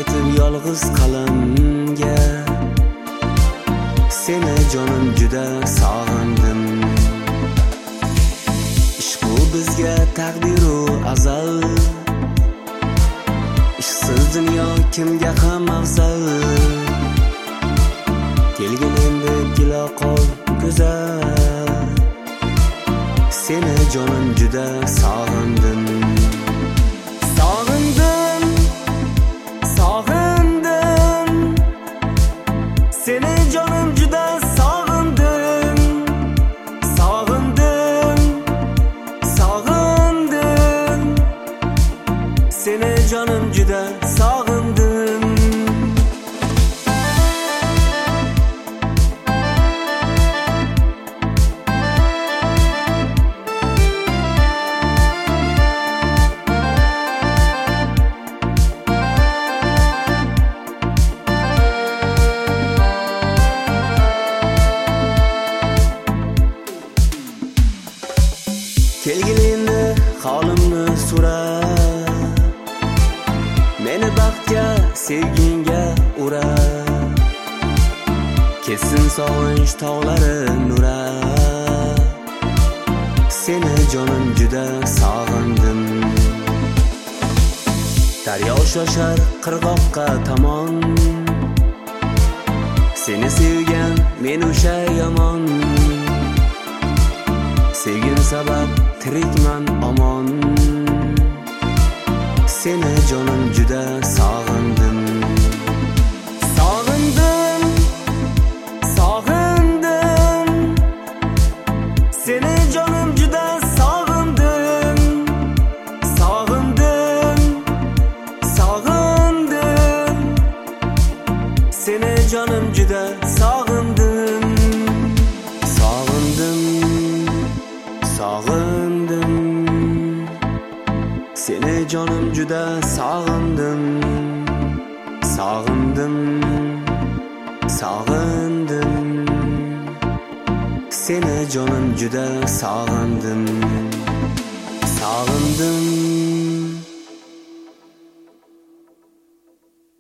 aytib yolg'iz qalamga, seni jonim juda sog'indim. Ishq bu bizga taqdiru azal, ishqsiz dunyo kimga ham afzal. Kelgin endi kela qol go'zal, seni jonim juda sog'indim. Sog'indim, sog'indim, seni jonim juda sog'indim. Sog'indim, sog'indim, seni jonim juda sog'indim. Kelgin endi holimni so'ra, meni baxtga, sevgingga ura. Ketsin sog'inch tog'lari nura, seni jonim juda sog'indim. Daryo shoshar qirg'oqqa tomon, seni sevgan men o'sha yomon. Sevgim sabab tirikman omon, seni jonim juda sog'indim. Sog'indim, sog'indim, seni jonim juda sog'indim. Sog'indim, sog'indim, seni jonim juda sog'indim. Sog'indim, sog'indim, seni jonim juda sog'indim. Sog'indim, sog'indim, seni jonim juda sog'indim. Sog'indim.